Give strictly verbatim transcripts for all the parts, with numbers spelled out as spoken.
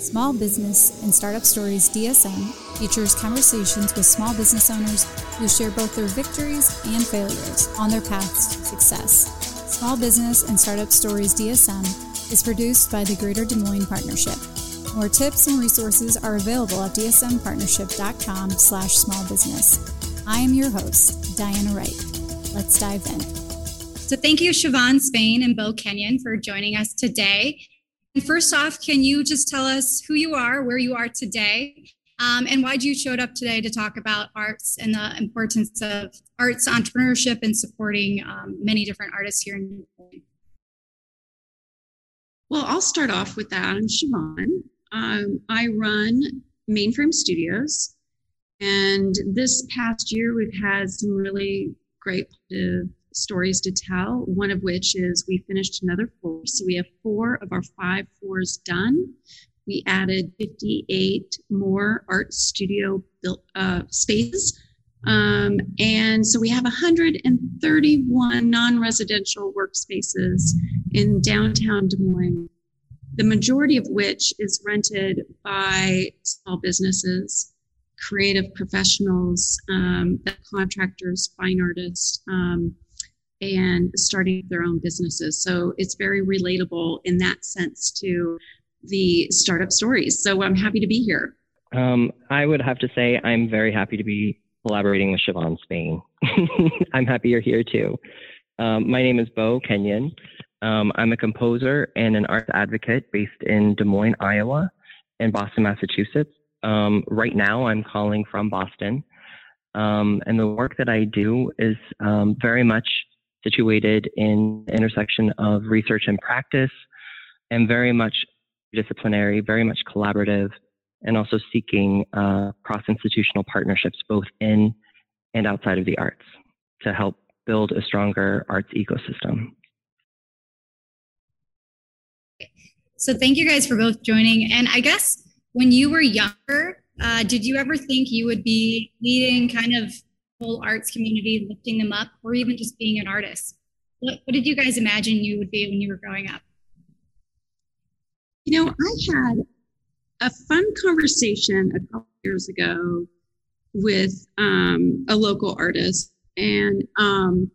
Small Business and Startup Stories D S M features conversations with small business owners who share both their victories and failures on their paths to success. Small Business and Startup Stories D S M is produced by the Greater Des Moines Partnership. More tips and resources are available at dsmpartnership.com slash small business. I am your host, Diana Wright. Let's dive in. So thank you, Siobhan Spain and Bo Kenyon, for joining us today. And first off, can you just tell us who you are, where you are today, um, and why you showed up today to talk about arts and the importance of arts entrepreneurship and supporting um, many different artists here in Des Moines? Well, I'll start off with that. I'm Siobhan. Um, I run Mainframe Studios, and this past year we've had some really great positive stories to tell, one of which is we finished another floor. So we have four of our five floors done. We added fifty-eight more art studio built uh, spaces. Um, and so we have one hundred thirty-one non-residential workspaces in downtown Des Moines, the majority of which is rented by small businesses, creative professionals, um, contractors, fine artists, um, and starting their own businesses. So it's very relatable in that sense to the startup stories. So I'm happy to be here. Um, I would have to say I'm very happy to be collaborating with Siobhan Spain. I'm happy you're here too. Um, my name is Bo Kenyon. Um, I'm a composer and an arts advocate based in Des Moines, Iowa, and Boston, Massachusetts. Um, right now, I'm calling from Boston. Um, and the work that I do is um, very much situated in the intersection of research and practice, and very much disciplinary, very much collaborative, and also seeking uh, cross-institutional partnerships both in and outside of the arts to help build a stronger arts ecosystem. So thank you guys for both joining. And I guess when you were younger, uh, did you ever think you would be leading kind of whole arts community, lifting them up, or even just being an artist? What, what did you guys imagine you would be when you were growing up? You know, I had a fun conversation a couple years ago with um, a local artist, and um,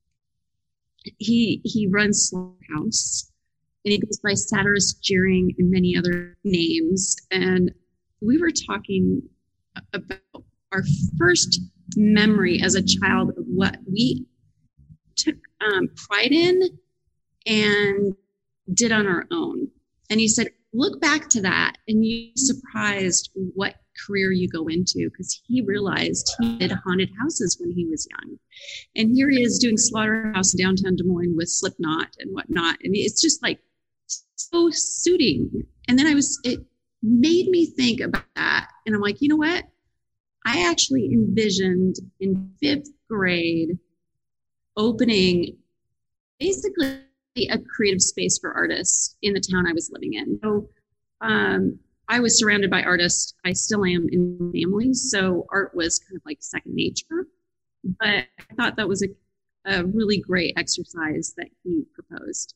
he he runs Slaughterhouse, and he goes by Satirist Jeering and many other names. And we were talking about our first memory as a child of what we took um, pride in and did on our own. And he said, look back to that and you'd be surprised what career you go into, because he realized he did haunted houses when he was young. And here he is doing Slaughterhouse in downtown Des Moines with Slipknot and whatnot. And it's just like so suiting. And then I was, it made me think about that. And I'm like, you know what? I actually envisioned in fifth grade opening basically a creative space for artists in the town I was living in. So um, I was surrounded by artists. I still am in my family. So art was kind of like second nature. But I thought that was a, a really great exercise that he proposed.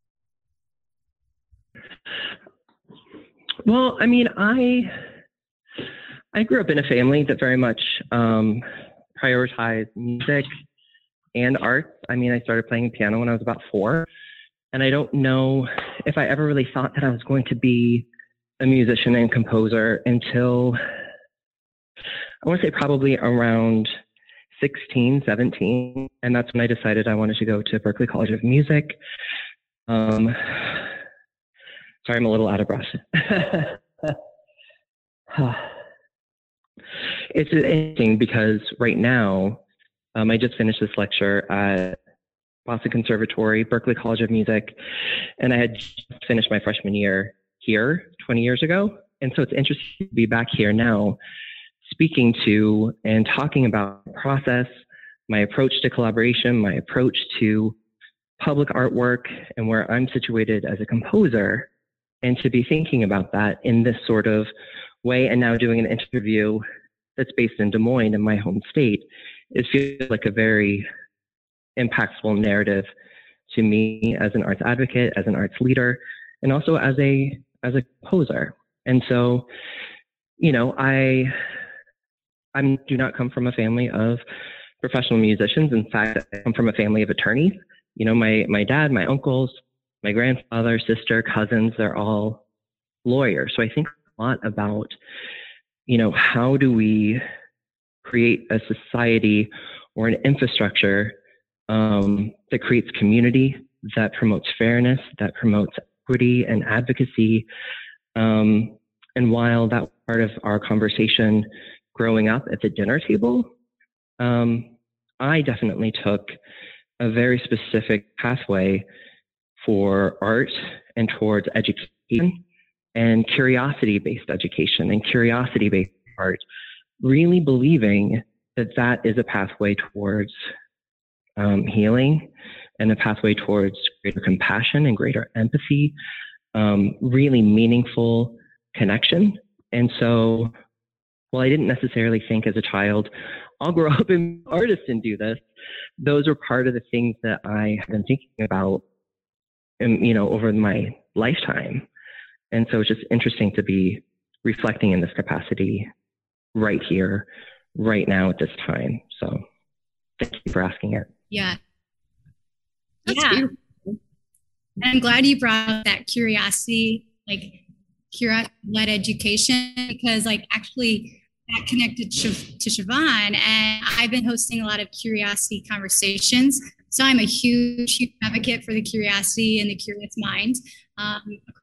Well, I mean, I I grew up in a family that very much um, prioritized music and art. I mean, I started playing piano when I was about four, and I don't know if I ever really thought that I was going to be a musician and composer until, I want to say probably around sixteen, seventeen, and that's when I decided I wanted to go to Berklee College of Music. Um, sorry, I'm a little out of breath. It's interesting because right now, um, I just finished this lecture at Boston Conservatory, Berklee College of Music, and I had just finished my freshman year here twenty years ago. And so it's interesting to be back here now, speaking to and talking about the process, my approach to collaboration, my approach to public artwork, and where I'm situated as a composer, and to be thinking about that in this sort of way, and now doing an interview that's based in Des Moines in my home state, it feels like a very impactful narrative to me as an arts advocate, as an arts leader, and also as a as a composer. And so, you know, I I do not come from a family of professional musicians. In fact, I come from a family of attorneys. You know, my my dad, my uncles, my grandfather, sister, cousins, they're all lawyers. So I think a lot about, you know, how do we create a society or an infrastructure um, that creates community, that promotes fairness, that promotes equity and advocacy. Um, and while that was part of our conversation growing up at the dinner table, um, I definitely took a very specific pathway for art and towards education and curiosity-based education and curiosity-based art, really believing that that is a pathway towards um, healing and a pathway towards greater compassion and greater empathy, um, really meaningful connection. And so, while I didn't necessarily think as a child, I'll grow up and be an artist and do this, those are part of the things that I have been thinking about, and, you know, over my lifetime. And so it's just interesting to be reflecting in this capacity right here, right now at this time. So thank you for asking it. Yeah. That's yeah. beautiful. And I'm glad you brought up that curiosity, like curiosity-led education, because like actually that connected to Siobhan, and I've been hosting a lot of curiosity conversations. So I'm a huge, huge advocate for the curiosity and the curious mind. Um,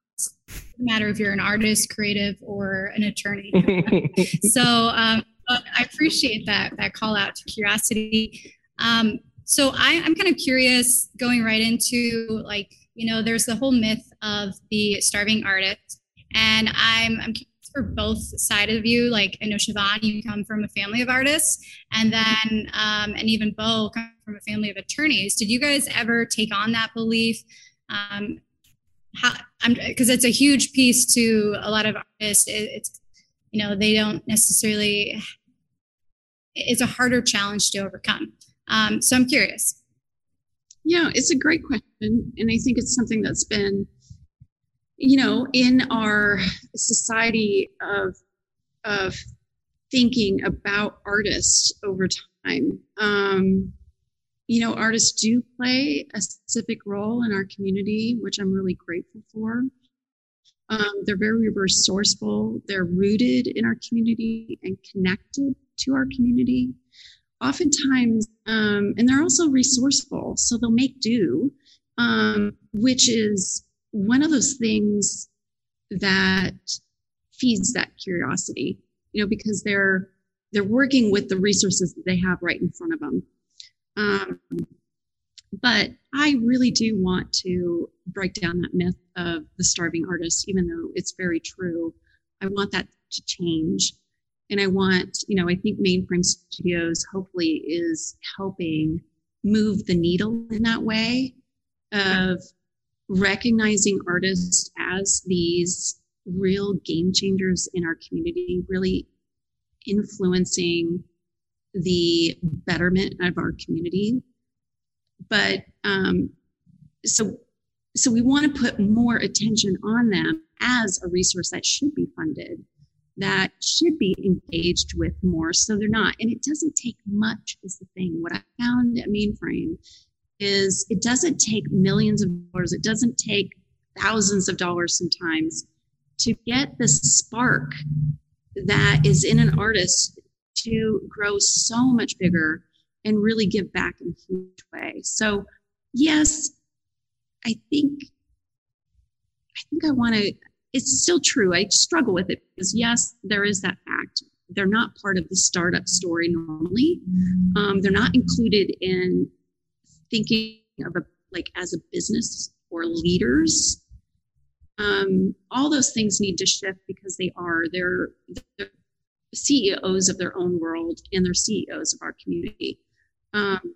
no matter if you're an artist, creative, or an attorney. so um, I appreciate that that call out to curiosity. Um, so I, I'm kind of curious, going right into, like, you know, there's the whole myth of the starving artist, and I'm I'm curious for both sides of you. Like, I know Siobhan, you come from a family of artists, and then um, and even Bo comes from a family of attorneys. Did you guys ever take on that belief? Um, how I'm because it's a huge piece to a lot of artists. It, it's, you know, they don't necessarily, it's a harder challenge to overcome. Um, so I'm curious. Yeah, it's a great question. And I think it's something that's been, you know, in our society of, of thinking about artists over time. Um, you know, artists do play a specific role in our community, which I'm really grateful for. Um, they're very resourceful. They're rooted in our community and connected to our community. Oftentimes, um, and they're also resourceful, so they'll make do, um, which is one of those things that feeds that curiosity, you know, because they're they're working with the resources that they have right in front of them. Um, but I really do want to break down that myth of the starving artist, even though it's very true. I want that to change. And I want, you know, I think Mainframe Studios hopefully is helping move the needle in that way of recognizing artists as these real game changers in our community, really influencing the betterment of our community. But um, so, so we want to put more attention on them as a resource that should be funded, that should be engaged with more, so they're not. And it doesn't take much is the thing. What I found at Mainframe is it doesn't take millions of dollars. It doesn't take thousands of dollars sometimes to get the spark that is in an artist to grow so much bigger and really give back in a huge way. So yes, I think, I think I want to, it's still true. I struggle with it because yes, there is that fact. They're not part of the startup story normally. Um, they're not included in thinking of a, like as a business or leaders. Um, all those things need to shift because they are, they're, they're C E Os of their own world and they're C E Os of our community. Um,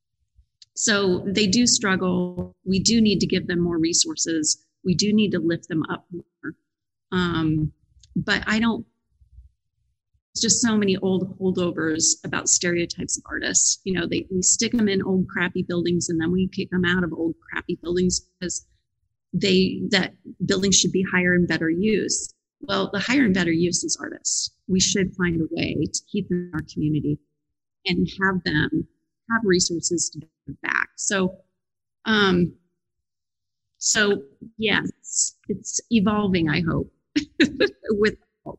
so they do struggle. We do need to give them more resources. We do need to lift them up more. Um, but I don't, it's just so many old holdovers about stereotypes of artists. You know, they, we stick them in old crappy buildings and then we kick them out of old crappy buildings because they, that buildings should be higher and better use. Well, the higher and better use is artists. We should find a way to keep them in our community and have them have resources to give back. So, um, so yes, it's evolving, I hope, with help.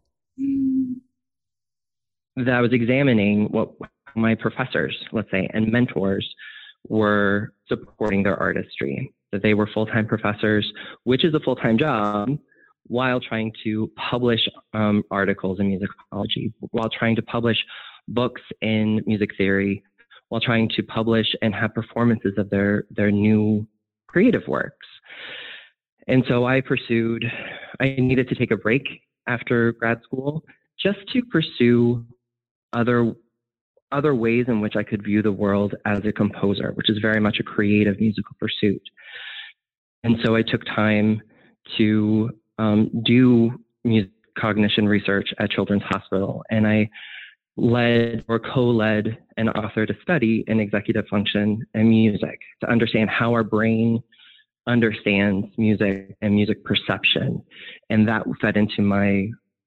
That I was examining what my professors, let's say, and mentors were supporting their artistry, that they were full-time professors, which is a full-time job, while trying to publish um, articles in musicology, while trying to publish books in music theory, while trying to publish and have performances of their, their new creative works. And so I pursued, I needed to take a break after grad school just to pursue other other ways in which I could view the world as a composer, which is very much a creative musical pursuit. And so I took time to um, do music cognition research at Children's Hospital, and I led or co-led and authored a study in executive function and music to understand how our brain understands music and music perception. And that fed into my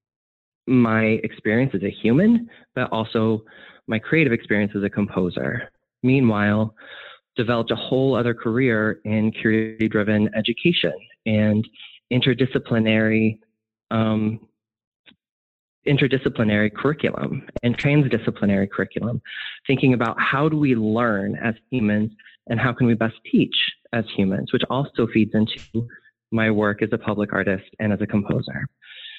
my experience as a human, but also my creative experience as a composer. Meanwhile, developed a whole other career in curiosity-driven education and interdisciplinary um, interdisciplinary curriculum and transdisciplinary curriculum, thinking about how do we learn as humans and how can we best teach as humans, which also feeds into my work as a public artist and as a composer.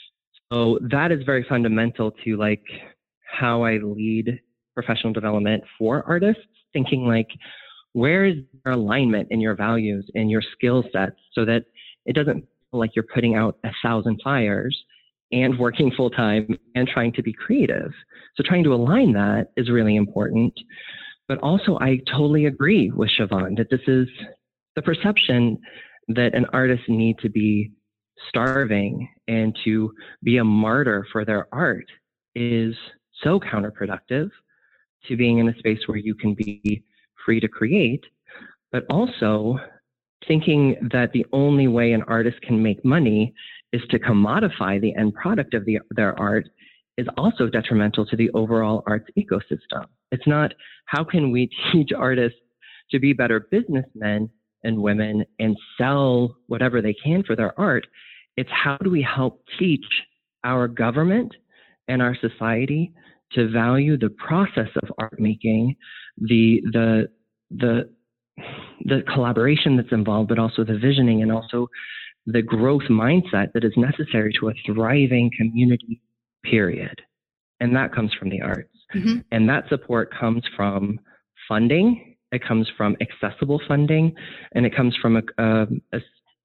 So that is very fundamental to like how I lead professional development for artists, thinking like, where is your alignment in your values and your skill sets so that it doesn't feel like you're putting out a thousand fires and working full time and trying to be creative. So trying to align that is really important. But also I totally agree with Siobhan that this is the perception that an artist need to be starving and to be a martyr for their art is so counterproductive to being in a space where you can be free to create, but also thinking that the only way an artist can make money is to commodify the end product of the, their art is also detrimental to the overall arts ecosystem. It's not how can we teach artists to be better businessmen and women and sell whatever they can for their art. It's how do we help teach our government and our society to value the process of art making, the the the the collaboration that's involved, but also the visioning and also the growth mindset that is necessary to a thriving community, period. And that comes from the arts. Mm-hmm. And that support comes from funding, it comes from accessible funding, and it comes from a, a, a,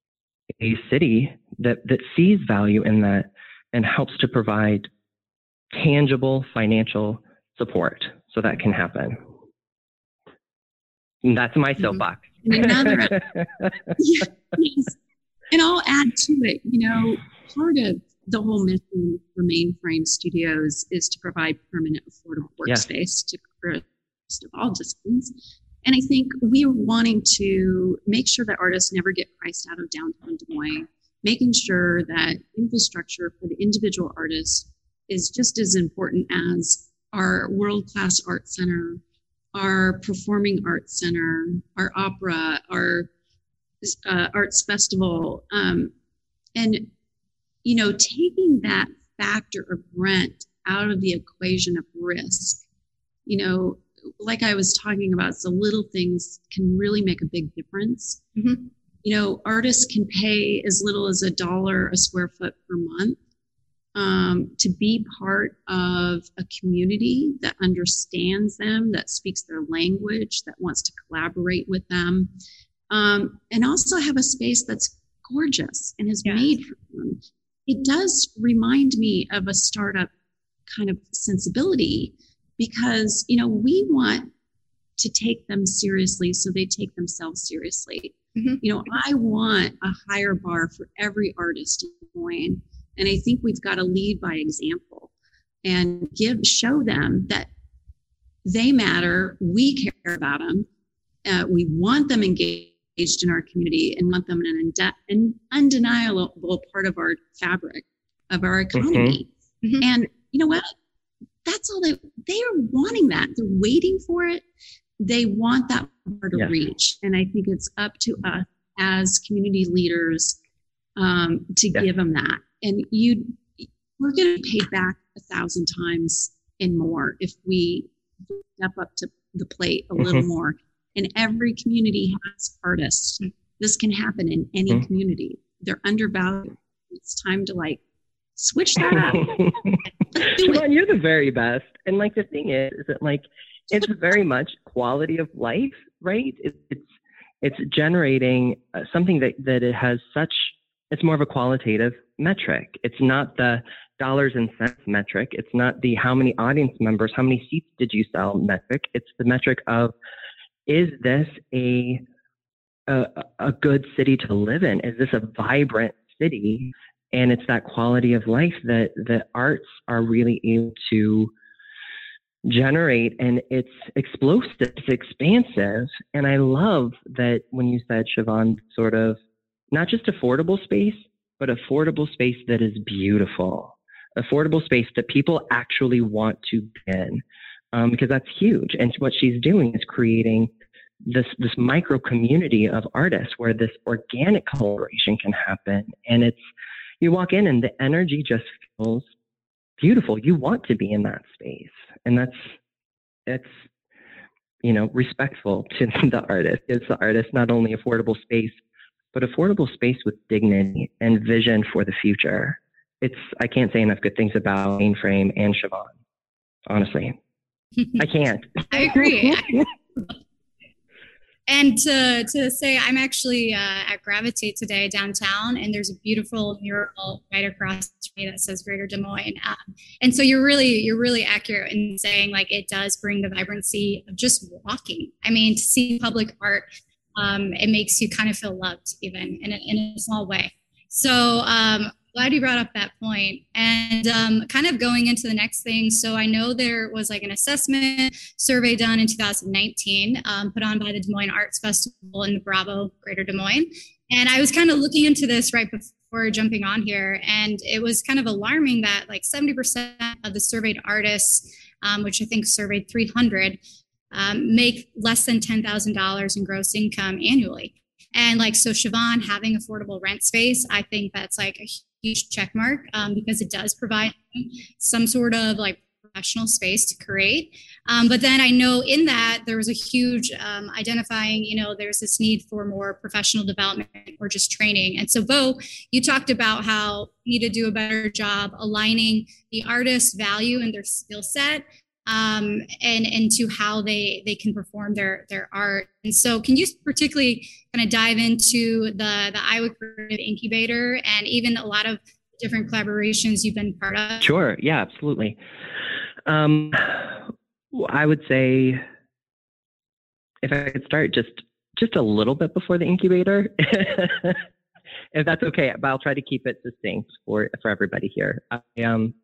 a city that, that sees value in that and helps to provide tangible financial support so that can happen. And that's my soapbox. Mm-hmm. Another, yes, yes. And I'll add to it, you know, part of the whole mission for Mainframe Studios is to provide permanent, affordable workspace yes. to artists of all disciplines. And I think we are wanting to make sure that artists never get priced out of downtown Des Moines, making sure that infrastructure for the individual artists is just as important as our world-class art center, our performing arts center, our opera, our uh, arts festival. Um, and, you know, taking that factor of rent out of the equation of risk, you know, like I was talking about, so little things can really make a big difference. Mm-hmm. You know, artists can pay as little as a dollar a square foot per month um, to be part of a community that understands them, that speaks their language, that wants to collaborate with them, um, and also have a space that's gorgeous and is yes. made for them. It does remind me of a startup kind of sensibility because, you know, we want to take them seriously so they take themselves seriously. Mm-hmm. You know, I want a higher bar for every artist in Des Moines. And I think we've got to lead by example and give, show them that they matter. We care about them. Uh, we want them engaged in our community and want them an, inde- an undeniable part of our fabric of our economy. Mm-hmm. And you know what? That's all they, they are wanting that. They're waiting for it. They want that bar to yes. reach. And I think it's up to us as community leaders um, to yes. give them that. And you, we're going to be paid back a thousand times and more if we step up to the plate a little mm-hmm. more. And every community has artists. This can happen in any mm-hmm. community. They're undervalued. It's time to like switch that up. Siobhan, you're the very best. And like the thing is, is that like it's very much quality of life, right? It's it's, it's generating uh, something that that it has such. It's more of a qualitative metric. It's not the dollars and cents metric. It's not the how many audience members, how many seats did you sell metric. It's the metric of, is this a a, a good city to live in? Is this a vibrant city? And it's that quality of life that the arts are really able to generate, and it's explosive, it's expansive. And I love that when you said, Siobhan, sort of not just affordable space, but affordable space that is beautiful, affordable space that people actually want to be in, um, because that's huge. And what she's doing is creating this this micro community of artists where this organic collaboration can happen. And it's, you walk in and the energy just feels beautiful. You want to be in that space. And that's, that's, you know, respectful to the artist. It's the artist, not only affordable space, but affordable space with dignity and vision for the future. It's, I can't say enough good things about Mainframe and Siobhan. Honestly, I can't. I agree. And to, to say, I'm actually uh, at Gravitate today downtown, and there's a beautiful mural right across me that says Greater Des Moines. Um, and so you're really, you're really accurate in saying like it does bring the vibrancy of just walking. I mean, to see public art, um, it makes you kind of feel loved even in a, in a small way. So um, glad you brought up that point. And um, kind of going into the next thing. So I know there was like an assessment survey done in two thousand nineteen, um, put on by the Des Moines Arts Festival in the Bravo, Greater Des Moines. And I was kind of looking into this right before jumping on here. And it was kind of alarming that like seventy percent of the surveyed artists, um, which I think surveyed three hundred, um, make less than ten thousand dollars in gross income annually. And like, so Siobhan having affordable rent space, I think that's like a huge check mark, um, because it does provide some sort of like professional space to create. Um, but then I know in that there was a huge um, identifying, you know, there's this need for more professional development or just training. And so Bo, you talked about how you need to do a better job aligning the artist's value and their skill set um, and into how they they can perform their their art. And so can you particularly kind of dive into the, the Iowa Creative Incubator and even a lot of different collaborations you've been part of? Sure. Yeah, absolutely. Um, I would say if I could start just just a little bit before the incubator, if that's okay, but I'll try to keep it succinct for, for everybody here. I um,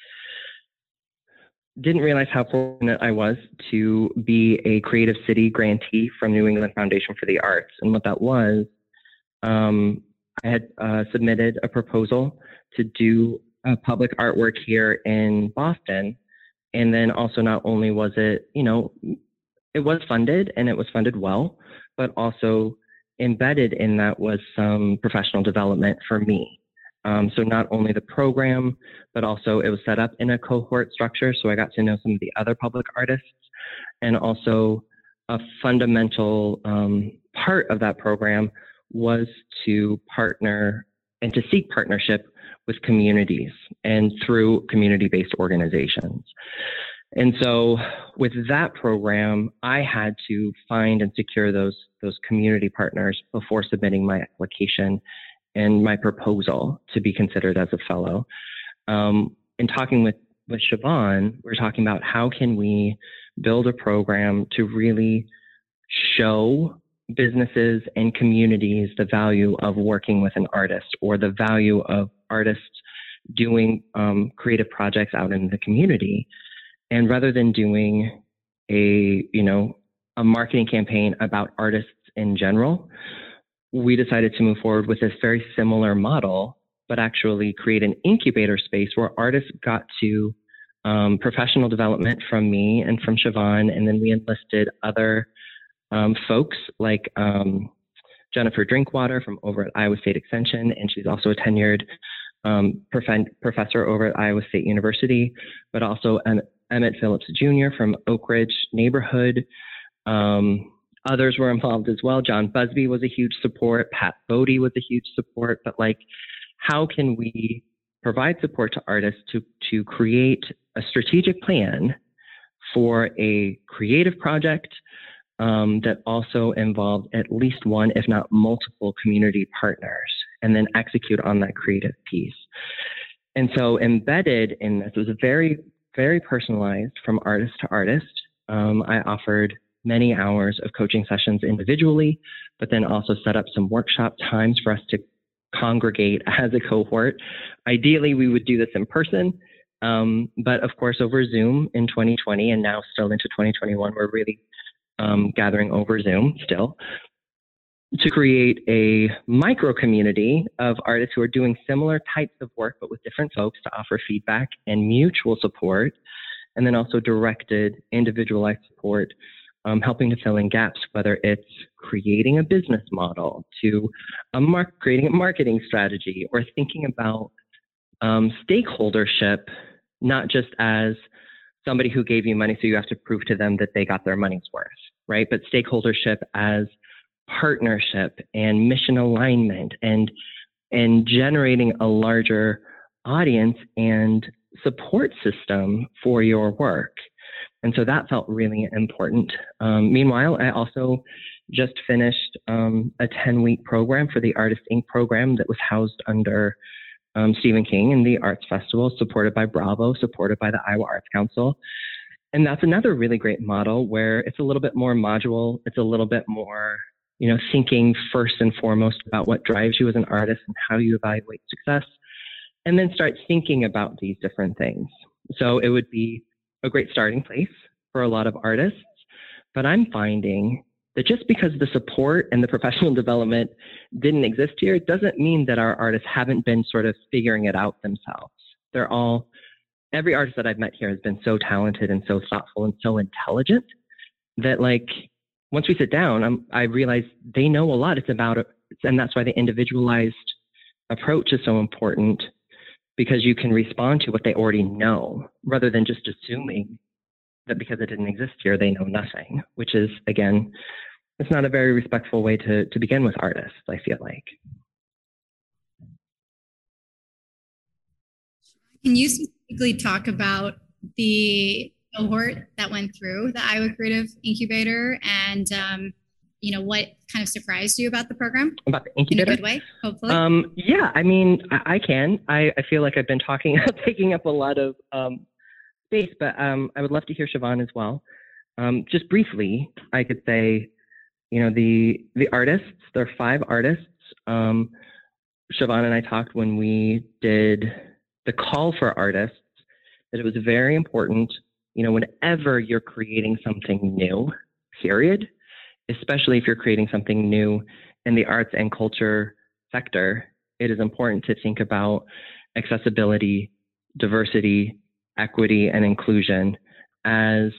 didn't realize how fortunate I was to be a Creative City grantee from New England Foundation for the Arts. And what that was, um, I had uh, submitted a proposal to do uh, public artwork here in Boston. And then also not only was it, you know, it was funded and it was funded well, but also embedded in that was some professional development for me. Um, so not only the program, but also it was set up in a cohort structure. So I got to know some of the other public artists, and also a fundamental um, part of that program was to partner and to seek partnership with communities and through community-based organizations. And so with that program, I had to find and secure those, those community partners before submitting my application and my proposal to be considered as a fellow. Um, in talking with, with Siobhan, we're talking about how can we build a program to really show businesses and communities the value of working with an artist, or the value of artists doing um, creative projects out in the community. And rather than doing a, you know, a marketing campaign about artists in general, we decided to move forward with this very similar model, but actually create an incubator space where artists got to um, professional development from me and from Siobhan, and then we enlisted other um, folks like um, Jennifer Drinkwater from over at Iowa State Extension, and she's also a tenured um, prof- professor over at Iowa State University, but also an Emmett Phillips Junior from Oak Ridge Neighborhood. Um, others were involved as well. John Busby was a huge support. Pat Bodie was a huge support. But like, how can we provide support to artists to, to create a strategic plan for a creative project um, that also involved at least one, if not multiple community partners, and then execute on that creative piece. And so embedded in this was a very, very personalized from artist to artist. Um, I offered many hours of coaching sessions individually, but then also set up some workshop times for us to congregate as a cohort. Ideally, we would do this in person, um, but of course over Zoom in twenty twenty, and now still into twenty twenty-one, we're really um, gathering over Zoom still, to create a micro community of artists who are doing similar types of work, but with different folks, to offer feedback and mutual support, and then also directed individualized support, um, helping to fill in gaps, whether it's creating a business model, to a mar- creating a marketing strategy, or thinking about um, stakeholdership, not just as somebody who gave you money so you have to prove to them that they got their money's worth, right? But stakeholdership as partnership and mission alignment, and and generating a larger audience and support system for your work. And so that felt really important. Um, meanwhile, I also just finished um, a ten-week program for the Artist Incorporated program that was housed under um, Stephen King and the Arts Festival, supported by Bravo, supported by the Iowa Arts Council. And that's another really great model where it's a little bit more modular. It's a little bit more, you know, thinking first and foremost about what drives you as an artist and how you evaluate success, and then start thinking about these different things. So it would be a great starting place for a lot of artists, but I'm finding that just because the support and the professional development didn't exist here, doesn't mean that our artists haven't been sort of figuring it out themselves. They're all, every artist that I've met here has been so talented and so thoughtful and so intelligent that, like, once we sit down, I'm, I realize they know a lot. It's about, and that's why the individualized approach is so important, because you can respond to what they already know rather than just assuming that because it didn't exist here, they know nothing, which is, again, it's not a very respectful way to, to begin with artists, I feel like. Can you specifically talk about the cohort that went through the Iowa Creative Incubator, and um, you know, what kind of surprised you about the program? About the incubator? In a good way, hopefully. Um, yeah, I mean, I, I can. I, I feel like I've been talking, taking up a lot of um, space, but um, I would love to hear Siobhan as well. Um, just briefly, I could say, you know, the the artists, there are five artists. Um, Siobhan and I talked when we did the call for artists that it was very important, you know, whenever you're creating something new, period, especially if you're creating something new in the arts and culture sector, it is important to think about accessibility, diversity, equity, and inclusion as,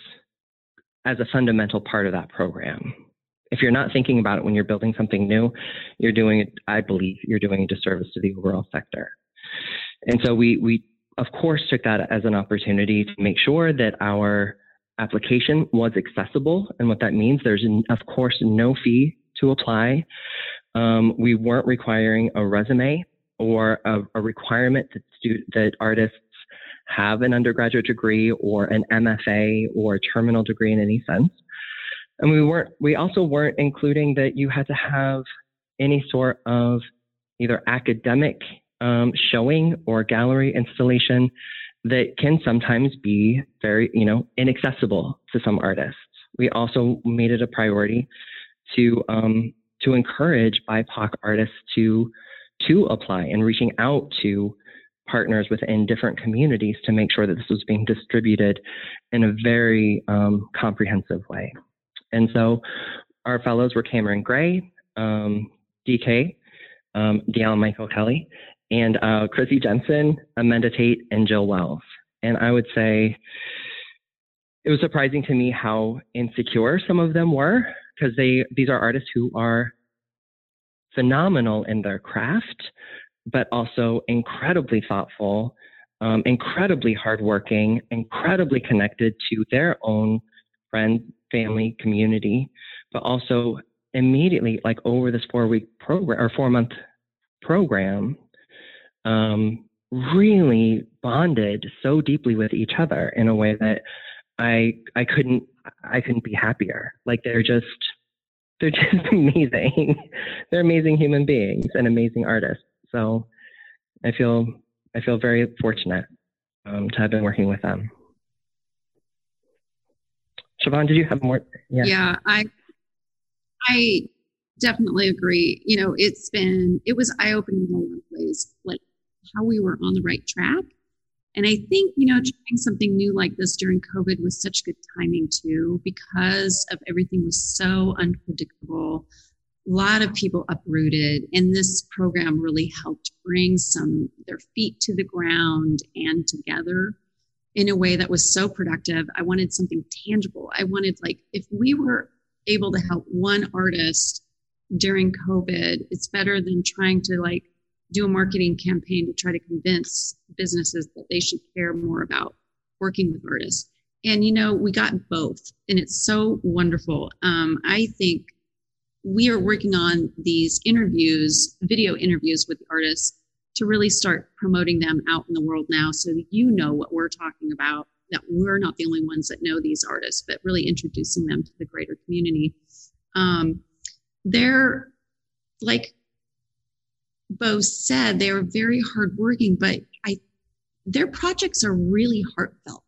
as a fundamental part of that program. If you're not thinking about it when you're building something new, you're doing, I believe, you're doing a disservice to the overall sector. And so we, we of course, took that as an opportunity to make sure that our application was accessible. And what that means, there's, of course, no fee to apply. Um, we weren't requiring a resume or a, a requirement that, stu- that artists have an undergraduate degree or an M F A or a terminal degree in any sense. And we weren't, we also weren't including that you had to have any sort of either academic um, showing or gallery installation that can sometimes be very, you know, inaccessible to some artists. We also made it a priority to um, to encourage B I P O C artists to to apply, and reaching out to partners within different communities to make sure that this was being distributed in a very um, comprehensive way. And so our fellows were Cameron Gray, um, D K, um, Deanna Michael Kelly, and uh, Chrissy Jensen, Amanda Tate, and Jill Wells. And I would say it was surprising to me how insecure some of them were, because they these are artists who are phenomenal in their craft, but also incredibly thoughtful, um, incredibly hardworking, incredibly connected to their own friends, family, community, but also immediately, like over this four-week program or four-month program, um, really bonded so deeply with each other in a way that I I couldn't I couldn't be happier. Like they're just they're just amazing. They're amazing human beings and amazing artists. So I feel I feel very fortunate um, to have been working with them. Siobhan, did you have more? Yeah. Yeah, I I definitely agree. You know, it's been it was eye-opening in a lot of ways, like how we were on the right track. And I think, you know, trying something new like this during COVID was such good timing too, because of everything was so unpredictable. A lot of people uprooted, and this program really helped bring some their feet to the ground and together in a way that was so productive. I wanted something tangible. I wanted, like, if we were able to help one artist during COVID, it's better than trying to like do a marketing campaign to try to convince businesses that they should care more about working with artists. And, you know, we got both, and it's so wonderful. Um, I think we are working on these interviews, video interviews with the artists, to really start promoting them out in the world now, so that you know what we're talking about, that we're not the only ones that know these artists, but really introducing them to the greater community. Um, they're, like Bo said, they are very hardworking, but I, their projects are really heartfelt.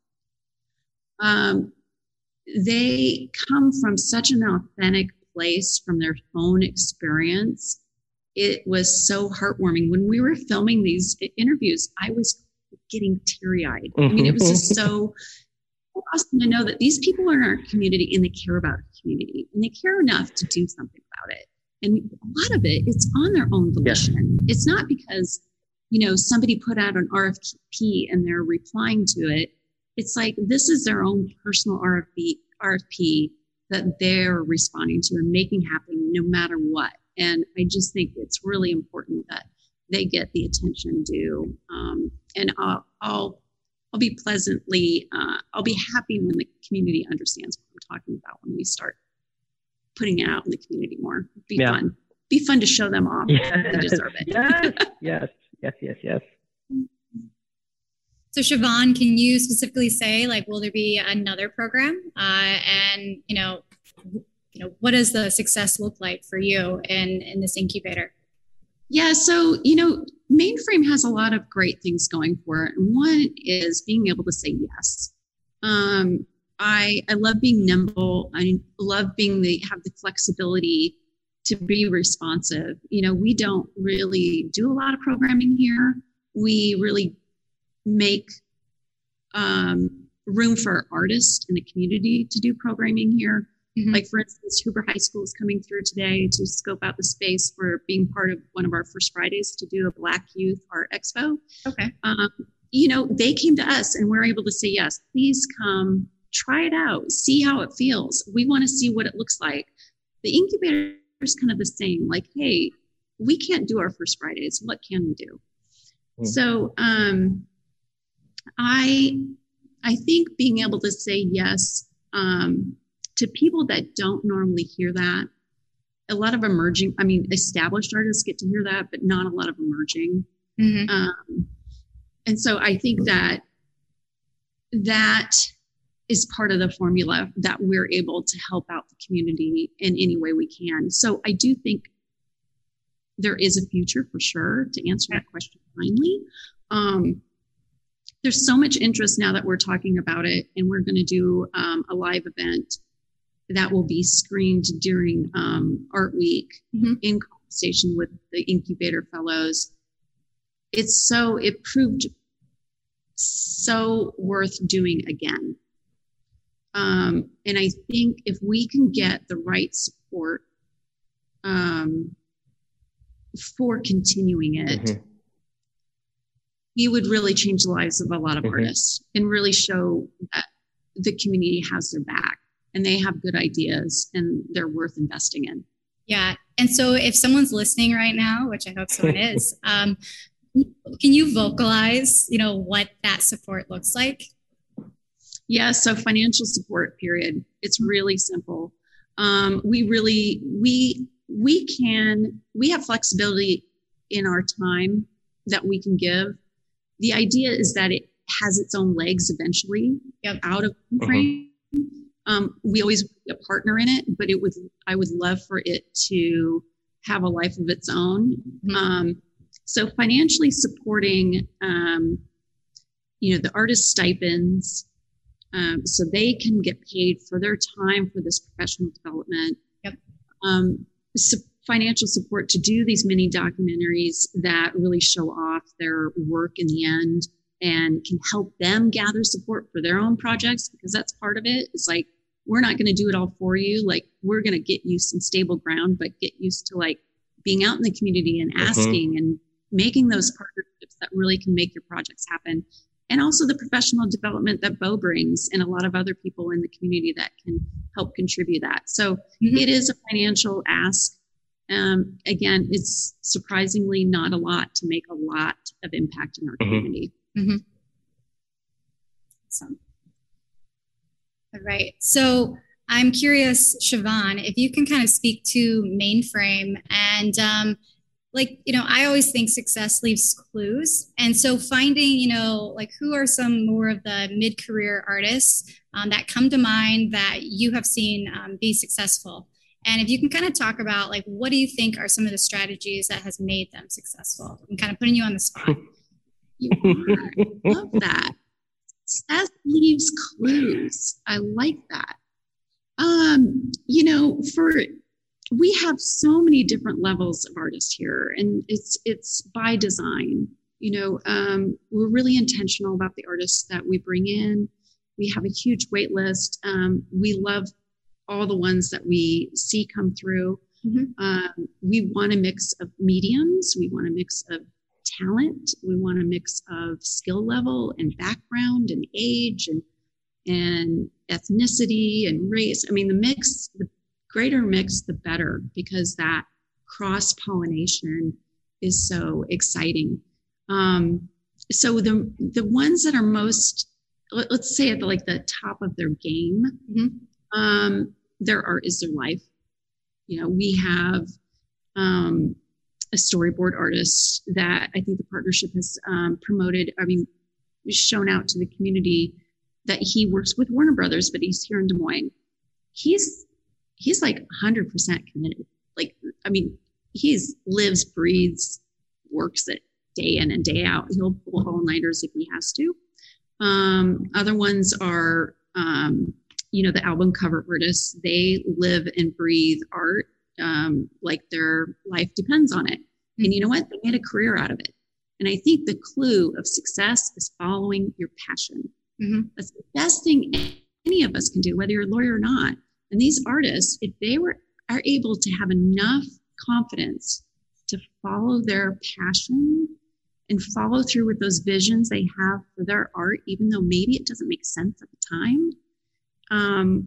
Um, they come from such an authentic place from their own experience. It was so heartwarming. When we were filming these interviews, I was getting teary-eyed. I mean, it was just so awesome to know that these people are in our community and they care about our community, and they care enough to do something about it. And a lot of it, it's on their own volition. Yeah. It's not because, you know, somebody put out an R F P and they're replying to it. It's like, this is their own personal R F P, R F P that they're responding to and making happen no matter what. And I just think it's really important that they get the attention due. Um, and I'll, I'll, I'll be pleasantly, uh, I'll be happy when the community understands what we're talking about when we start putting it out in the community more. It'd be yeah. fun. Be fun to show them off. Yes. They deserve it. yes, yes, yes, yes, yes. So Siobhan, can you specifically say, like, will there be another program? Uh, and, you know, you know, what does the success look like for you in, in this incubator? Yeah, so, you know, Mainframe has a lot of great things going for it. And one is being able to say yes. Um, I, I love being nimble. I love being the, have the flexibility to be responsive. You know, we don't really do a lot of programming here. We really make um, room for artists in the community to do programming here. Mm-hmm. Like, for instance, Hoover High School is coming through today to scope out the space for being part of one of our First Fridays to do a Black Youth Art Expo. Okay. Um, you know, they came to us and we're able to say, yes, please come, try it out, see how it feels. We want to see what it looks like. The incubator is kind of the same. Like, hey, we can't do our First Fridays. What can we do? Mm-hmm. So um, I, I think being able to say yes, um, to people that don't normally hear that, a lot of emerging, I mean, established artists get to hear that, but not a lot of emerging. Mm-hmm. Um, and so I think that that is part of the formula that we're able to help out the community in any way we can. So I do think there is a future for sure, to answer that question finally. Um, there's so much interest now that we're talking about it, and we're going to do um, a live event that will be screened during um, Art Week mm-hmm. in conversation with the incubator fellows. It's so, it proved so worth doing again. Um, and I think if we can get the right support um, for continuing it, mm-hmm. he would really change the lives of a lot of mm-hmm. artists and really show that the community has their back and they have good ideas and they're worth investing in. Yeah. And so if someone's listening right now, which I hope someone is, um, can you vocalize, you know, what that support looks like? Yeah. So financial support, period. It's really simple. Um, we really, we, we can, we have flexibility in our time that we can give. The idea is that it has its own legs eventually yep. out of the frame. Uh-huh. Um, we always be a partner in it, but it would, I would love for it to have a life of its own. Mm-hmm. Um, so financially supporting, um, you know, the artist stipends, um, so they can get paid for their time for this professional development. Yep. Um, so financial support to do these mini documentaries that really show off their work in the end and can help them gather support for their own projects, because that's part of it. It's like, we're not going to do it all for you. Like, we're going to get you some stable ground, but get used to like being out in the community and asking mm-hmm. and making those partnerships that really can make your projects happen. And also the professional development that Bo brings and a lot of other people in the community that can help contribute that. So mm-hmm. it is a financial ask. Um, again, it's surprisingly not a lot to make a lot of impact in our mm-hmm. community. Mm-hmm. Awesome. All right. So I'm curious, Siobhan, if you can kind of speak to Mainframe and, um, like, you know, I always think success leaves clues. And so finding, you know, like who are some more of the mid-career artists um, that come to mind that you have seen um, be successful? And if you can kind of talk about, like, what do you think are some of the strategies that has made them successful? I'm kind of putting you on the spot. You are. Love that. Success leaves clues. I like that. Um, you know, for we have so many different levels of artists here, and it's it's by design. You know, um, we're really intentional about the artists that we bring in. We have a huge wait list. Um, we love all the ones that we see come through. Mm-hmm. Um, we want a mix of mediums. We want a mix of talent. We want a mix of skill level and background and age and and ethnicity and race. I mean, the mix, the greater mix, the better, because that cross-pollination is so exciting. Um, so the the ones that are most, let, let's say at the, like the top of their game, mm-hmm. um, their art is their life. You know, we have um, a storyboard artist that I think the partnership has um, promoted. I mean, shown out to the community that he works with Warner Brothers, but he's here in Des Moines. He's he's like one hundred percent committed. Like, I mean, he's lives, breathes, works it day in and day out. He'll pull all-nighters if he has to. Um, other ones are, um, you know, the album cover artists. They live and breathe art um, like their life depends on it. And you know what? They made a career out of it. And I think the clue of success is following your passion. Mm-hmm. That's the best thing any of us can do, whether you're a lawyer or not. And these artists, if they were are able to have enough confidence to follow their passion and follow through with those visions they have for their art, even though maybe it doesn't make sense at the time, um,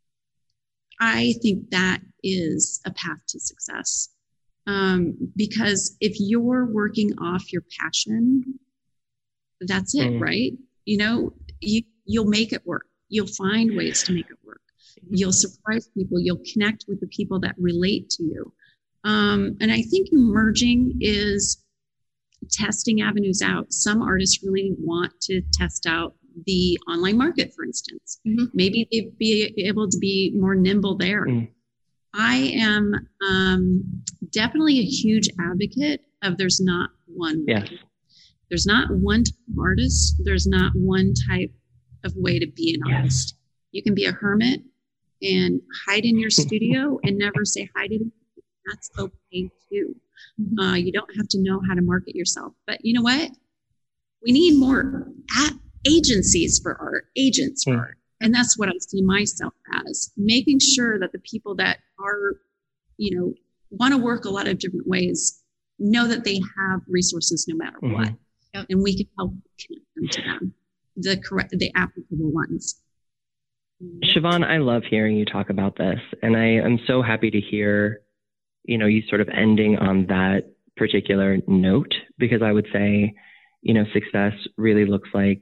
I think that is a path to success. Um, because if you're working off your passion, that's it, mm. right? You know, you, you'll make it work. You'll find ways to make it work. You'll surprise people. You'll connect with the people that relate to you. Um, and I think merging is testing avenues out. Some artists really want to test out the online market, for instance. Mm-hmm. Maybe they'd be able to be more nimble there. Mm. I am um, definitely a huge advocate of there's not one way. Yes. There's not one type of artist. There's not one type of way to be an yes. artist. You can be a hermit and hide in your studio and never say hi to them. That's okay too. Mm-hmm. Uh, you don't have to know how to market yourself. But you know what? We need more at agencies for art, agents for mm. art. And that's what I see myself as, making sure that the people that are, you know, want to work a lot of different ways know that they have resources no matter mm-hmm. what. Yep. and we can help connect them to them, the correct, the applicable ones. Siobhan, I love hearing you talk about this, and I am so happy to hear, you know, you sort of ending on that particular note, because I would say, you know, success really looks like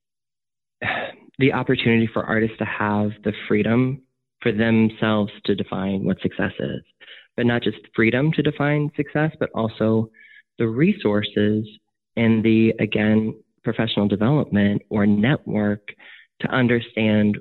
the opportunity for artists to have the freedom for themselves to define what success is, but not just freedom to define success, but also the resources and the, again, professional development or network to understand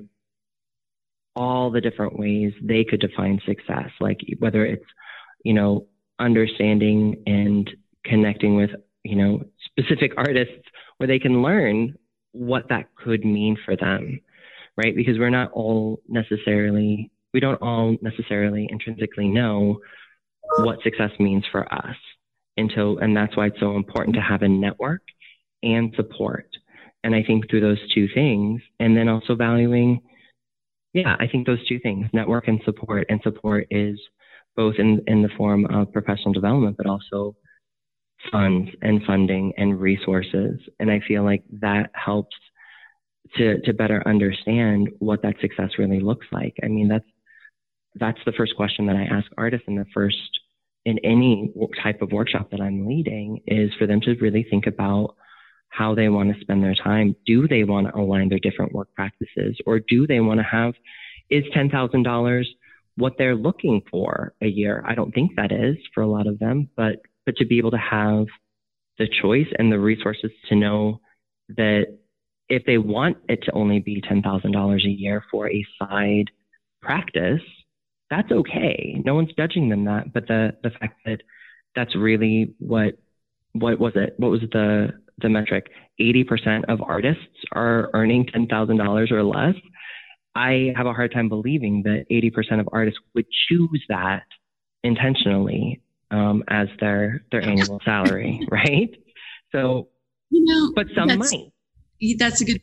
all the different ways they could define success, like whether it's, you know, understanding and connecting with, you know, specific artists where they can learn what that could mean for them, right? Because we're not all necessarily, we don't all necessarily intrinsically know what success means for us until, and that's why it's so important to have a network and support. And I think through those two things, and then also valuing, yeah, I think those two things, network and support, and support is both in, in the form of professional development, but also funds and funding and resources. And I feel like that helps to, to better understand what that success really looks like. I mean, that's, that's the first question that I ask artists in the first, in any type of workshop that I'm leading, is for them to really think about how they want to spend their time. Do they want to align their different work practices, or do they want to have, is ten thousand dollars what they're looking for a year? I don't think that is for a lot of them, but, but to be able to have the choice and the resources to know that if they want it to only be ten thousand dollars a year for a side practice, that's okay. No one's judging them that, but the, the fact that that's really what, what was it? What was the, the metric? eighty percent of artists are earning ten thousand dollars or less. I have a hard time believing that eighty percent of artists would choose that intentionally um, as their, their annual salary, right? So, you know, but some that's, might. That's a good,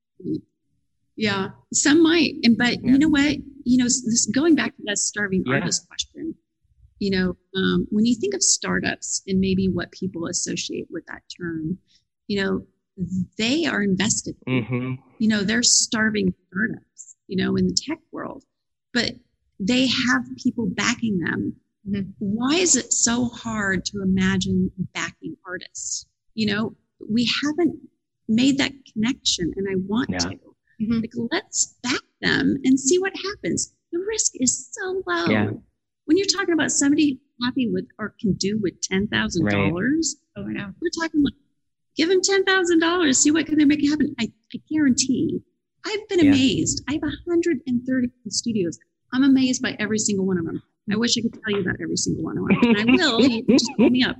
yeah, some might. And, but yeah. You know what, you know, this, going back to that starving yeah. artist question, you know, um, when you think of startups and maybe what people associate with that term, you know, they are invested, mm-hmm. you know, they're starving startups, you know, in the tech world, but they have people backing them. Mm-hmm. Why is it so hard to imagine backing artists? You know, we haven't made that connection, and I want yeah. to. Mm-hmm. Like, let's back them and see what happens. The risk is so low. Yeah. When you're talking about somebody happy with or can do with ten thousand dollars, right. oh, I know. We're talking like, give them ten thousand dollars, see what can they make happen. I, I guarantee. I've been yeah. amazed. I have one hundred thirty studios. I'm amazed by every single one of them. I wish I could tell you about every single one of them. And I will. You can just call me up.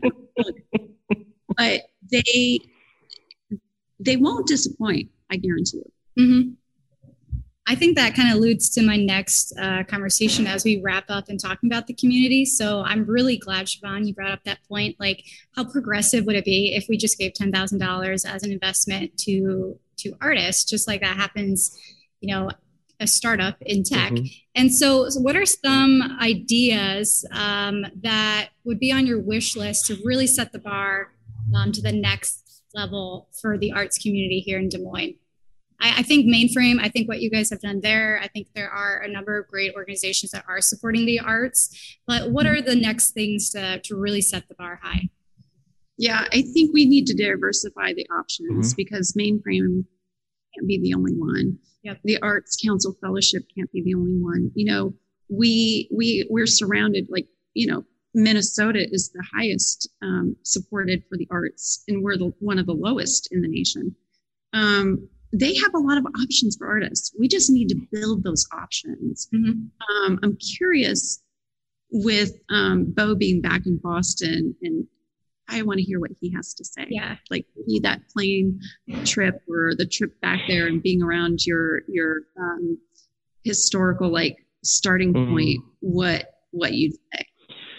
But they they won't disappoint. I guarantee you. Mm-hmm. I think that kind of alludes to my next uh, conversation as we wrap up and talking about the community. So I'm really glad, Siobhan, you brought up that point. Like, how progressive would it be if we just gave ten thousand dollars as an investment to to artists, just like that happens, you know, a startup in tech. Mm-hmm. And so, so what are some ideas um, that would be on your wish list to really set the bar um, to the next level for the arts community here in Des Moines? I, I think Mainframe, I think what you guys have done there, I think there are a number of great organizations that are supporting the arts, but what are the next things to, to really set the bar high? Yeah, I think we need to diversify the options Mm-hmm. because Mainframe can't be the only one. Yep. The Arts Council Fellowship can't be the only one. You know, we, we, we're surrounded, like, you know, Minnesota is the highest um, supported for the arts, and we're the, one of the lowest in the nation. Um, they have a lot of options for artists. We just need to build those options. Mm-hmm. Um, I'm curious with um, Bo being back in Boston, and I want to hear what he has to say. Yeah. Like maybe that plane trip or the trip back there and being around your, your um, historical, like starting point, mm. what, what you'd say.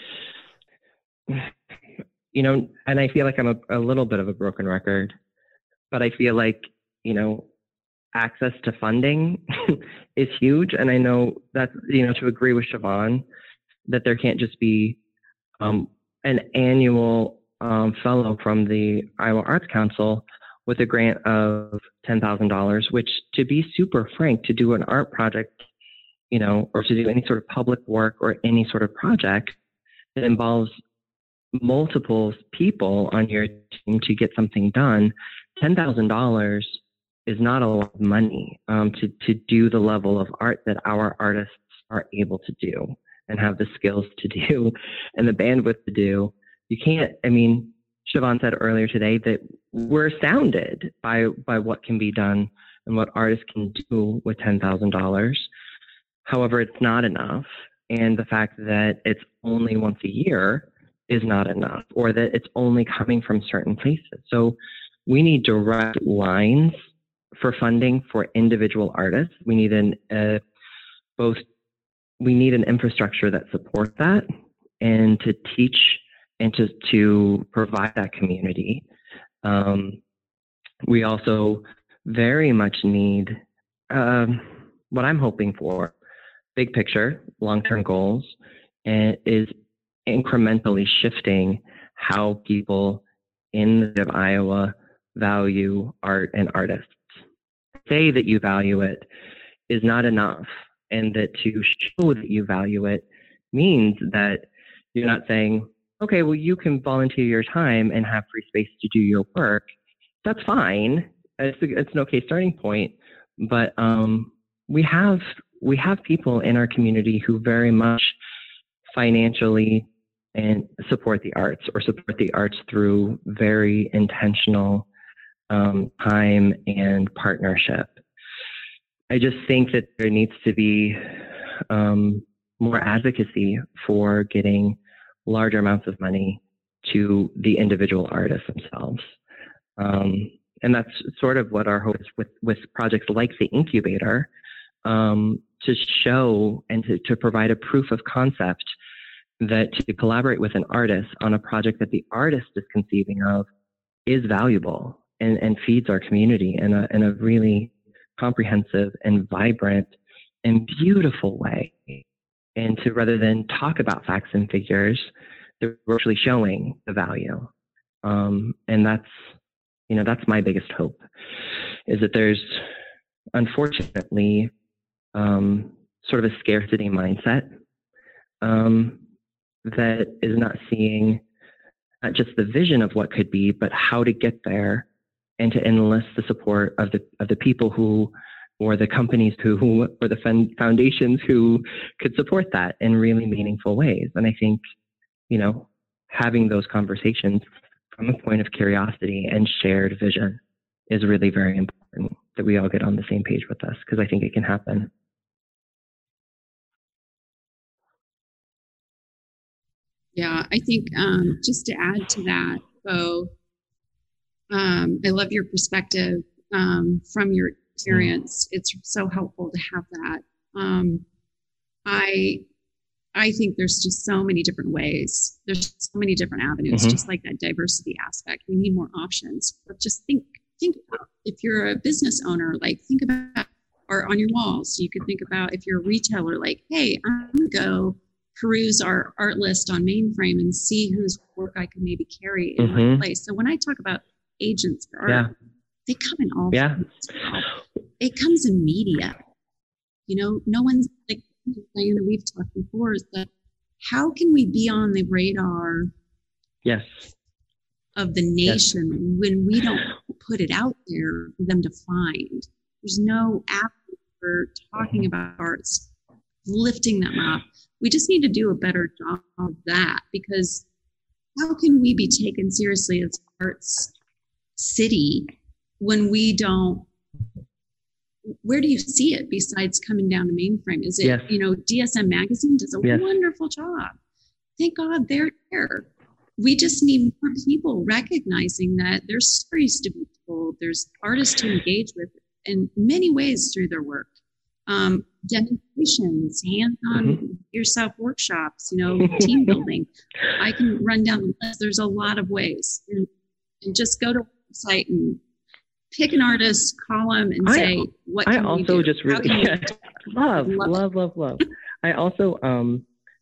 You know, and I feel like I'm a, a little bit of a broken record, but I feel like, you know, access to funding is huge. And I know that, you know, to agree with Siobhan, that there can't just be um, an annual um, fellow from the Iowa Arts Council with a grant of ten thousand dollars, which, to be super frank, to do an art project, you know, or to do any sort of public work or any sort of project that involves multiple people on your team to get something done, ten thousand dollars is not a lot of money um, to, to do the level of art that our artists are able to do and have the skills to do and the bandwidth to do. You can't, I mean, Siobhan said earlier today that we're astounded by, by what can be done and what artists can do with ten thousand dollars. However, it's not enough. And the fact that it's only once a year is not enough, or that it's only coming from certain places. So we need direct lines for funding for individual artists. We need an uh, both. We need an infrastructure that supports that, and to teach and to to provide that community. Um, we also very much need um, what I'm hoping for, big picture, long-term goals, and is incrementally shifting how people in the state of Iowa value art and artists. Say that you value it is not enough, and that to show that you value it means that you're not saying, okay, well, you can volunteer your time and have free space to do your work. That's fine. It's, a, it's an okay starting point, but um, we have we have people in our community who very much financially and support the arts, or support the arts through very intentional um, time and partnership. I just think that there needs to be um, more advocacy for getting larger amounts of money to the individual artists themselves. Um, and that's sort of what our hope is with, with projects like the Incubator, um, to show and to, to provide a proof of concept that to collaborate with an artist on a project that the artist is conceiving of is valuable and, and feeds our community in a, in a really comprehensive and vibrant and beautiful way. And to, rather than talk about facts and figures, they're actually showing the value. Um, and that's, you know, that's my biggest hope, is that there's, unfortunately, um, sort of a scarcity mindset um, that is not seeing not just the vision of what could be, but how to get there, and to enlist the support of the of the people who, or the companies who, or the foundations who could support that in really meaningful ways. And I think, you know, having those conversations from a point of curiosity and shared vision is really very important, that we all get on the same page with us, because I think it can happen. Yeah, I think um, just to add to that, Bo, um, I love your perspective um, from your experience. It's so helpful to have that. Um, I I think there's just so many different ways. There's so many different avenues, mm-hmm. just like that diversity aspect. We need more options. But just think think about, if you're a business owner, like think about art on your walls. You could think about, if you're a retailer, like, hey, I'm gonna go peruse our art list on Mainframe and see whose work I can maybe carry in mm-hmm. my place. So when I talk about agents for art, yeah. they come in all yeah. forms. It comes in media. You know, no one's like, Diana, we've talked before, is that how can we be on the radar yes. of the nation yes. when we don't put it out there for them to find? There's no app for talking mm-hmm. about arts, lifting them up. We just need to do a better job of that, because how can we be taken seriously as arts city when we don't? Where do you see it besides coming down to Mainframe? Is it, yes. you know, D S M Magazine does a yes. wonderful job. Thank God they're there. We just need more people recognizing that there's stories to be told. There's artists to engage with in many ways through their work. Um, demonstrations, hands-on mm-hmm. yourself workshops, you know, team building. I can run down the list. There's a lot of ways. And, and just go to a website and pick an artist, call them, and say, I, what can I also we do? just really yeah, love, love, love, love, love. I also, um,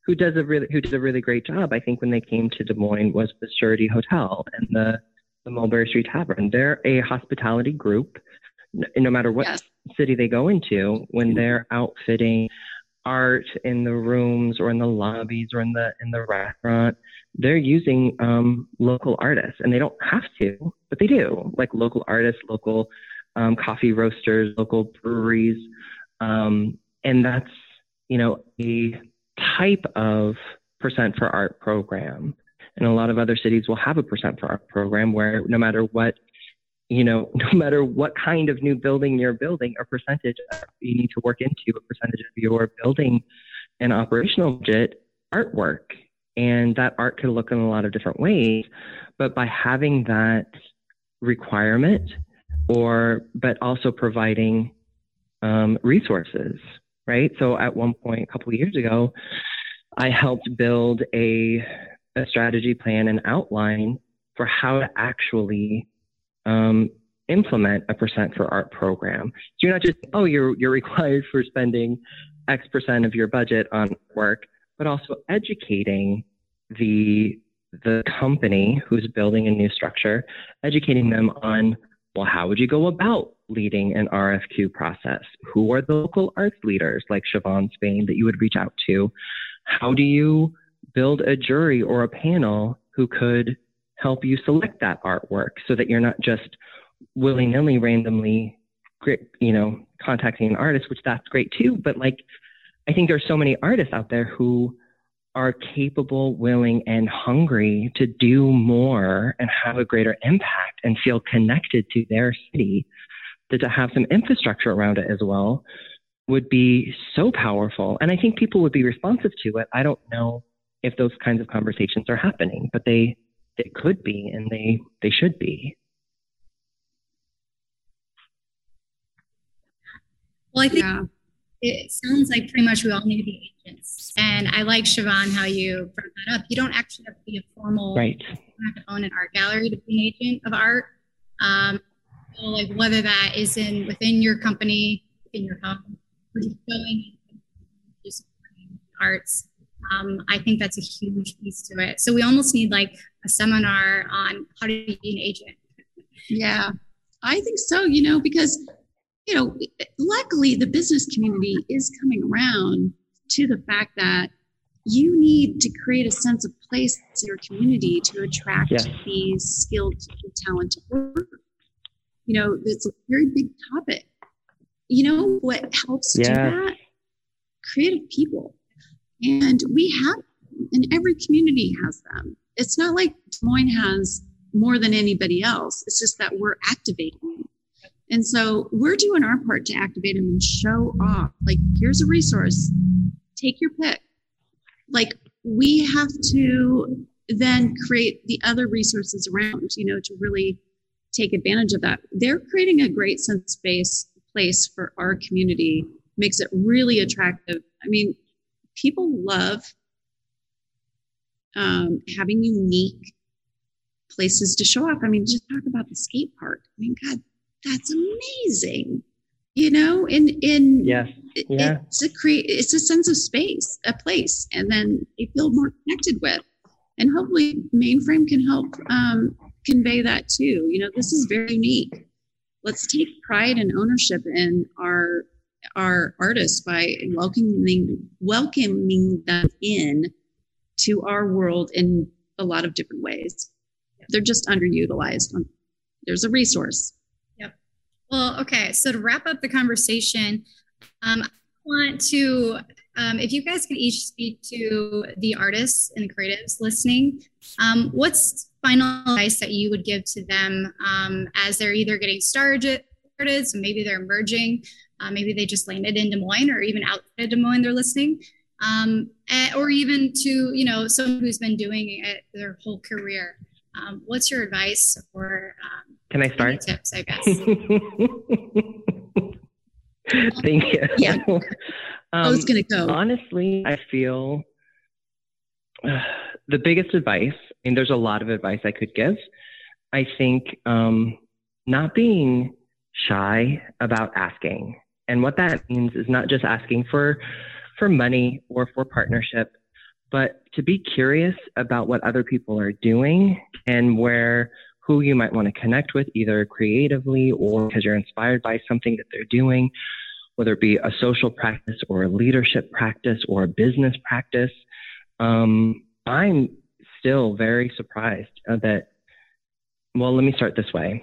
who does a really who did a really great job, I think, when they came to Des Moines was the Surety Hotel and the, the Mulberry Street Tavern. They're a hospitality group. No, no matter what yes. city they go into, when they're outfitting art in the rooms or in the lobbies or in the in the restaurant, they're using um, local artists, and they don't have to, but they do, like local artists, local um, coffee roasters, local breweries, um, and that's, you know, a type of percent for art program. And a lot of other cities will have a percent for art program where no matter what, you know, no matter what kind of new building you're building, a percentage you need to work into a percentage of your building and operational budget artwork. And that art could look in a lot of different ways, but by having that requirement or, but also providing um, resources, right? So at one point, a couple of years ago, I helped build a, a strategy plan and outline for how to actually um, implement a percent for art program. So you're not just, oh, you're you're required for spending X percent of your budget on work, but also educating the the company who's building a new structure, educating them on, well, how would you go about leading an R F Q process? Who are the local arts leaders like Siobhan Spain that you would reach out to? How do you build a jury or a panel who could help you select that artwork so that you're not just willy-nilly randomly, you know, contacting an artist, which that's great too. But like, I think there's so many artists out there who are capable, willing, and hungry to do more and have a greater impact and feel connected to their city, that to have some infrastructure around it as well would be so powerful. And I think people would be responsive to it. I don't know if those kinds of conversations are happening, but they, they could be, and they, they should be. Well, I think yeah. It sounds like pretty much we all need to be agents. And I like, Siobhan, how you brought that up. You don't actually have to be a formal, right. You don't have to own an art gallery to be an agent of art. Um, so like whether that is in within your company, within your home, or just going and just supporting arts. Um, I think that's a huge piece to it. So we almost need like a seminar on how to be an agent. Yeah, I think so, you know, because, you know, luckily the business community is coming around to the fact that you need to create a sense of place in your community to attract yes. these skilled and talented workers. You know, it's a very big topic. You know what helps yes. do that? Creative people. And we have, and every community has them. It's not like Des Moines has more than anybody else. It's just that we're activating them. And so we're doing our part to activate them and show off. Like, here's a resource. Take your pick. Like, we have to then create the other resources around, you know, to really take advantage of that. They're creating a great sense space place for our community, makes it really attractive. I mean, people love um, having unique places to show off. I mean, just talk about the skate park. I mean, God, that's amazing. You know, in in yes. yeah. it's a create it's a sense of space, a place, and then they feel more connected with. And hopefully Mainframe can help um, convey that too. You know, this is very unique. Let's take pride and ownership in our our artists by welcoming welcoming them in to our world in a lot of different ways. They're just underutilized. There's a resource. Yep. Well, okay. So to wrap up the conversation, um, I want to, um, if you guys could each speak to the artists and the creatives listening, um, what's final advice that you would give to them um, as they're either getting started, so maybe they're emerging, uh, maybe they just landed in Des Moines or even outside Des Moines they're listening, um, or even to, you know, someone who's been doing it their whole career. Um, what's your advice or um, can I start? Tips, I guess. Thank you. Yeah. um, I was going to go. Honestly, I feel uh, the biggest advice, and there's a lot of advice I could give. I think um, not being shy about asking. And what that means is not just asking for, for money or for partnership, but to be curious about what other people are doing and where who you might want to connect with, either creatively or because you're inspired by something that they're doing, whether it be a social practice or a leadership practice or a business practice. Um, I'm still very surprised that, well, let me start this way.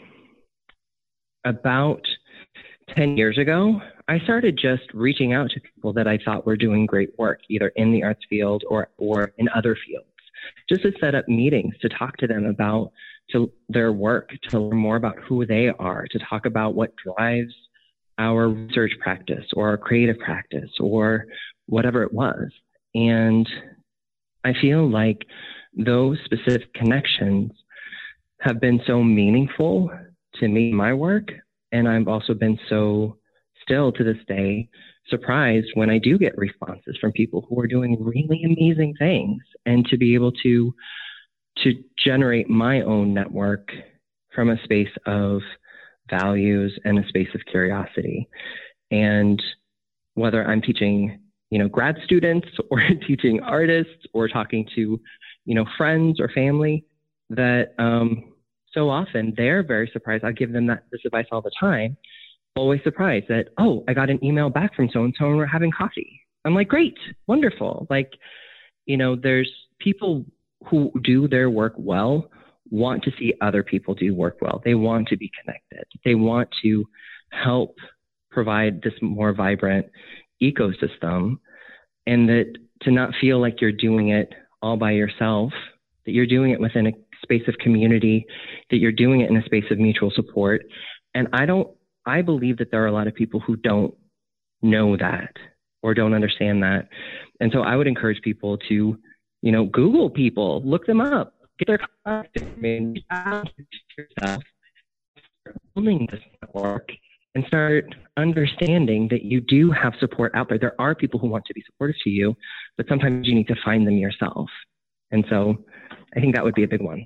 About ten years ago, I started just reaching out to people that I thought were doing great work, either in the arts field or, or in other fields, just to set up meetings to talk to them about to their work, to learn more about who they are, to talk about what drives our research practice or our creative practice or whatever it was. And I feel like those specific connections have been so meaningful to me, my work. And I've also been so still to this day surprised when I do get responses from people who are doing really amazing things, and to be able to to generate my own network from a space of values and a space of curiosity. And whether I'm teaching, you know, grad students or teaching artists or talking to, you know, friends or family, that um, so often they're very surprised. I give them that this advice all the time, always surprised that, oh, I got an email back from so-and-so and we're having coffee. I'm like, great, wonderful. Like, you know, there's people who do their work well want to see other people do work well. They want to be connected. They want to help provide this more vibrant ecosystem, and that to not feel like you're doing it all by yourself, that you're doing it within a space of community, that you're doing it in a space of mutual support. And I don't, I believe that there are a lot of people who don't know that or don't understand that. And so I would encourage people to, you know, Google people, look them up, get their contact information, yourself, building this network, and start understanding that you do have support out there. There are people who want to be supportive to you, but sometimes you need to find them yourself. And so I think that would be a big one.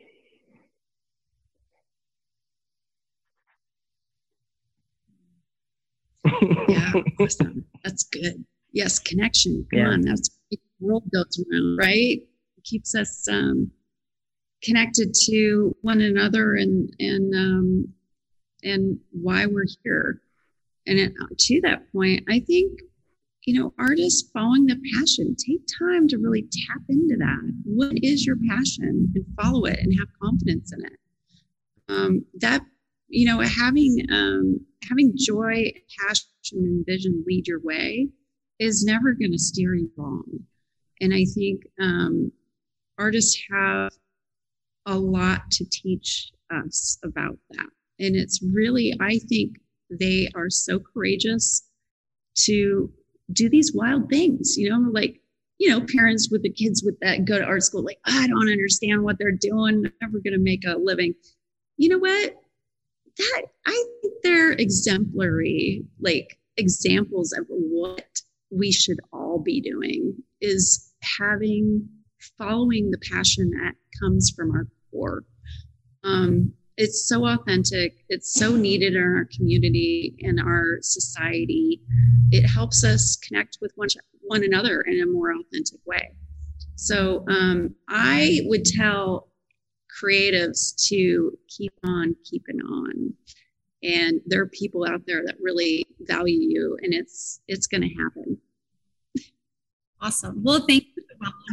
Yeah, awesome. That's good. Yes, connection. Come yeah. on, that's what the world goes around, right? It keeps us um, connected to one another and and um, and why we're here. And it, to that point, I think, you know, artists following the passion, take time to really tap into that. What is your passion, and follow it and have confidence in it. Um, that, you know, having um, having joy, passion, and vision lead your way is never going to steer you wrong. And I think um, artists have a lot to teach us about that. And it's really, I think they are so courageous to do these wild things, you know, like, you know, parents with the kids with that go to art school, like, I don't understand what they're doing. They're never going to make a living. You know what? That, I think they're exemplary, like examples of what we should all be doing, is having, following the passion that comes from our core. Um, it's so authentic. It's so needed in our community and our society. It helps us connect with one, one another in a more authentic way. So um, I would tell creatives to keep on keeping on. And there are people out there that really value you, and it's it's going to happen. Awesome. Well, thank you.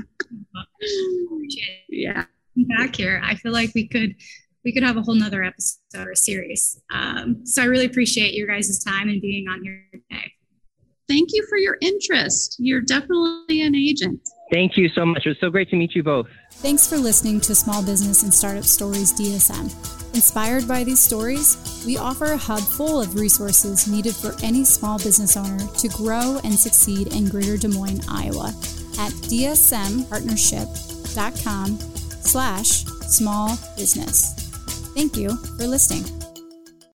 Yeah, back here. I feel like we could we could have a whole nother episode or series. Um, so I really appreciate your guys' time and being on here today. Thank you for your interest. You're definitely an agent. Thank you so much. It was so great to meet you both. Thanks for listening to Small Business and Startup Stories D S M. Inspired by these stories, we offer a hub full of resources needed for any small business owner to grow and succeed in Greater Des Moines, Iowa at dsmpartnership.com slash small business. Thank you for listening.